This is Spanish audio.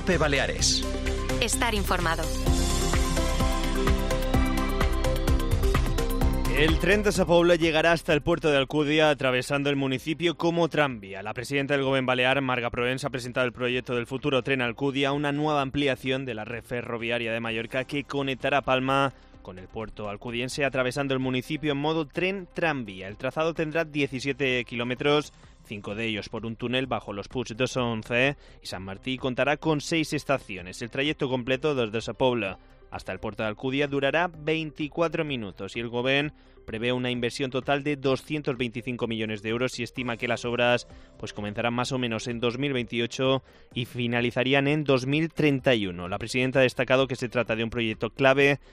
COPE Baleares. Estar informado. El tren de Sa Pobla llegará hasta el puerto de Alcúdia, atravesando el municipio como tranvía. La presidenta del Gobierno Balear, Marga Proens, ha presentado el proyecto del futuro tren Alcúdia, una nueva ampliación de la red ferroviaria de Mallorca que conectará Palma con el puerto alcudiense, atravesando el municipio en modo tren-tranvía. El trazado tendrá 17 kilómetros, 5 de ellos por un túnel bajo los Puig de Sonce, y San Martí contará con 6 estaciones. El trayecto completo desde Sa Pobla hasta el puerto de Alcúdia durará 24 minutos y el Gobierno prevé una inversión total de 225 millones de euros y estima que las obras comenzarán más o menos en 2028 y finalizarían en 2031. La presidenta ha destacado que se trata de un proyecto clave